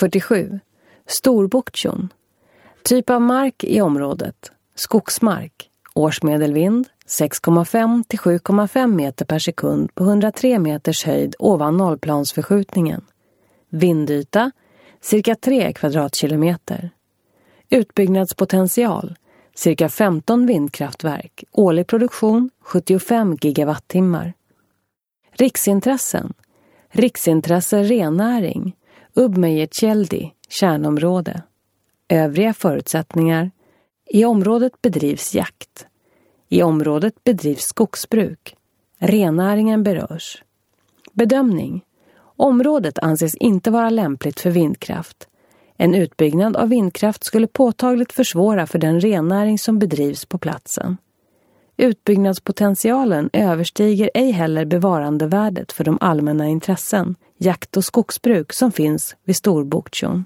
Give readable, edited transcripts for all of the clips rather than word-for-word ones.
47. Storboktjon. Typ av mark i området. Skogsmark. Årsmedelvind 6,5 till 7,5 meter per sekund på 103 meters höjd ovan nollplansförskjutningen. Vindyta cirka 3 kvadratkilometer. Utbyggnadspotential cirka 15 vindkraftverk. Årlig produktion 75 gigawattimmar. Riksintressen. Riksintresse rennäring. Ubmejetjeldi, kärnområde. Övriga förutsättningar. I området bedrivs jakt. I området bedrivs skogsbruk. Rennäringen berörs. Bedömning. Området anses inte vara lämpligt för vindkraft. En utbyggnad av vindkraft skulle påtagligt försvåra för den rennäring som bedrivs på platsen. Utbyggnadspotentialen överstiger ej heller bevarandevärdet för de allmänna intressen, jakt- och skogsbruk som finns vid Storboktjon.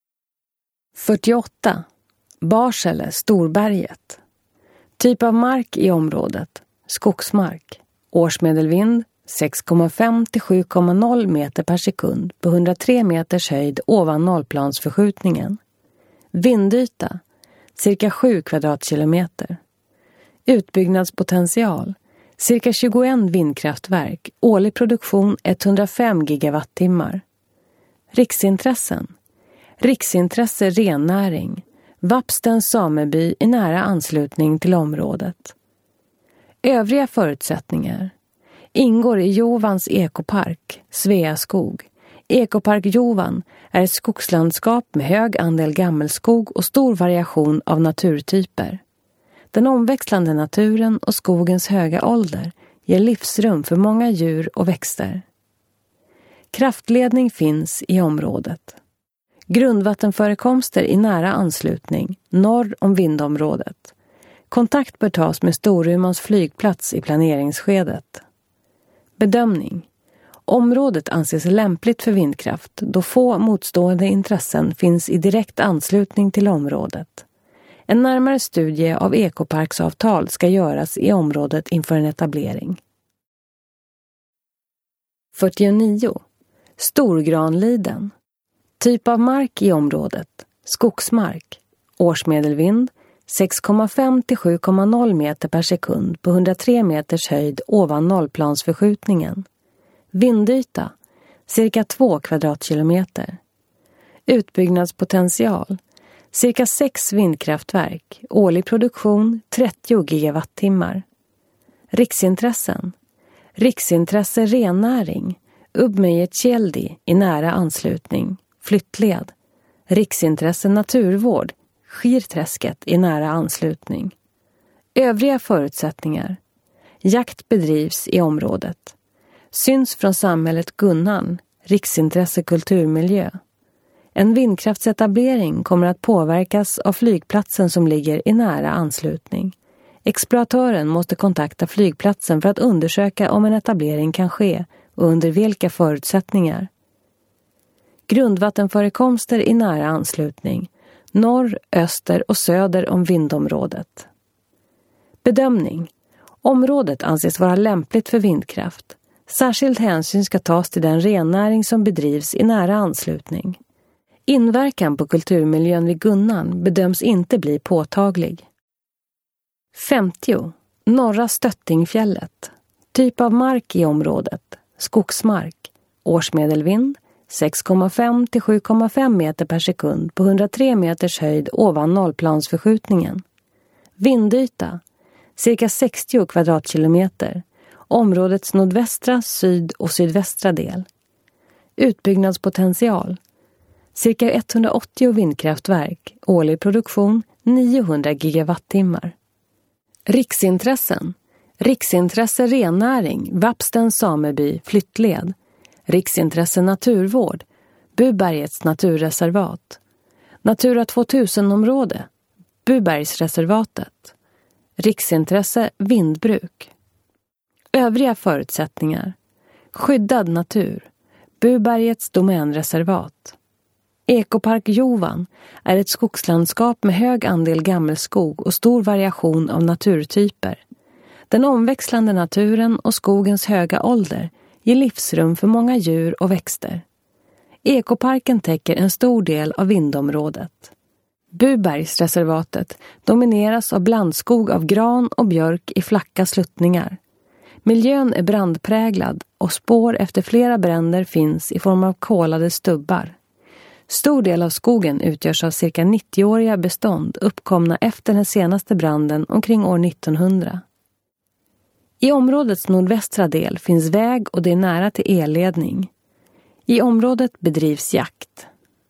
48. Barsele, Storberget. Typ av mark i området. Skogsmark. Årsmedelvind 6,5 till 7,0 meter per sekund på 103 meters höjd ovan nollplansförskjutningen. Vindyta cirka 7 kvadratkilometer. Utbyggnadspotential cirka 21 vindkraftverk. Årlig produktion 105 gigawattimmar. Riksintressen. Riksintresse rennäring. Vapstens sameby i nära anslutning till området. Övriga förutsättningar. Ingår i Jovans ekopark, Sveaskog. Ekopark Jovan är ett skogslandskap med hög andel gammelskog och stor variation av naturtyper. Den omväxlande naturen och skogens höga ålder ger livsrum för många djur och växter. Kraftledning finns i området. Grundvattenförekomster i nära anslutning, norr om vindområdet. Kontakt bör tas med Storumans flygplats i planeringsskedet. Bedömning. Området anses lämpligt för vindkraft då få motstående intressen finns i direkt anslutning till området. En närmare studie av ekoparksavtal ska göras i området inför en etablering. 49. Storgranliden. Typ av mark i området. Skogsmark. Årsmedelvind 6,5 till 7,0 meter per sekund på 103 meters höjd ovan nollplansförskjutningen. Vindyta cirka 2 kvadratkilometer. Utbyggnadspotential cirka 6 vindkraftverk. Årlig produktion 30 gigawattimmar. Riksintressen. Riksintresse rennäring. Ubmejetjeldi i nära anslutning. Flyttled. Riksintresse naturvård. Skirträsket i nära anslutning. Övriga förutsättningar. Jakt bedrivs i området. Syns från samhället Gunnan. Riksintresse kulturmiljö. En vindkraftsetablering kommer att påverkas av flygplatsen som ligger i nära anslutning. Exploatören måste kontakta flygplatsen för att undersöka om en etablering kan ske och under vilka förutsättningar. Grundvattenförekomster i nära anslutning. Norr, öster och söder om vindområdet. Bedömning. Området anses vara lämpligt för vindkraft. Särskild hänsyn ska tas till den rennäring som bedrivs i nära anslutning. Inverkan på kulturmiljön vid Gunnan bedöms inte bli påtaglig. 50. Norra Stöttingfjället. Typ av mark i området. Skogsmark. Årsmedelvind 6,5 till 7,5 meter per sekund på 103 meters höjd ovan nollplansförskjutningen. Vindyta cirka 60 kvadratkilometer. Områdets nordvästra, syd- och sydvästra del. Utbyggnadspotential cirka 180 vindkraftverk. Årlig produktion 900 gigawattimmar. Riksintressen. Riksintresse rennäring. Vapstens sameby. Flyttled. Riksintresse naturvård. Bubergets naturreservat. Natura 2000-område. Bubergsreservatet. Riksintresse vindbruk. Övriga förutsättningar. Skyddad natur. Bubergets domänreservat. Ekopark Jovan är ett skogslandskap med hög andel gammelskog och stor variation av naturtyper. Den omväxlande naturen och skogens höga ålder ger livsrum för många djur och växter. Ekoparken täcker en stor del av vindområdet. Bubergsreservatet domineras av blandskog av gran och björk i flacka sluttningar. Miljön är brandpräglad och spår efter flera bränder finns i form av kolade stubbar. Stor del av skogen utgörs av cirka 90-åriga bestånd uppkomna efter den senaste branden omkring år 1900. I områdets nordvästra del finns väg och det är nära till elledning. I området bedrivs jakt.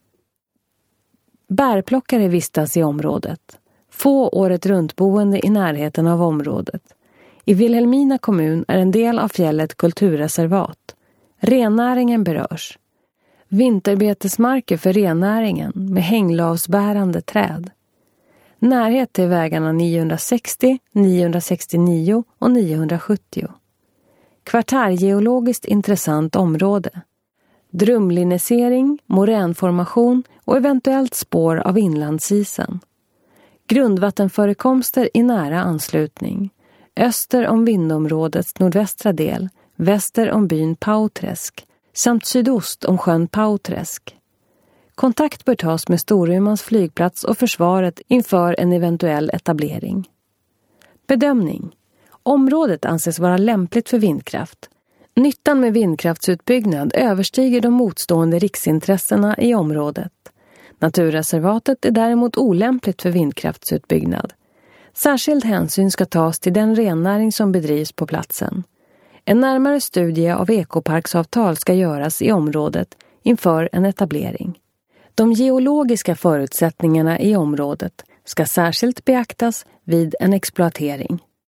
Bärplockare vistas i området. Få året runt boende i närheten av området. I Vilhelmina kommun är en del av fjället kulturreservat. Rennäringen berörs. Vinterbetesmarker för rennäringen med hänglavsbärande träd. Närhet till vägarna 960, 969 och 970. Kvartärgeologiskt intressant område. Drumlinisering, moränformation och eventuellt spår av inlandsisen. Grundvattenförekomster i nära anslutning. Öster om vindområdets nordvästra del, väster om byn Pauträsk samt sydost om sjön Pauträsk. Kontakt bör tas med Storumans flygplats och försvaret inför en eventuell etablering. Bedömning. Området anses vara lämpligt för vindkraft. Nyttan med vindkraftsutbyggnad överstiger de motstående riksintressena i området. Naturreservatet är däremot olämpligt för vindkraftsutbyggnad. Särskild hänsyn ska tas till den rennäring som bedrivs på platsen. En närmare studie av ekoparksavtal ska göras i området inför en etablering. De geologiska förutsättningarna i området ska särskilt beaktas vid en exploatering.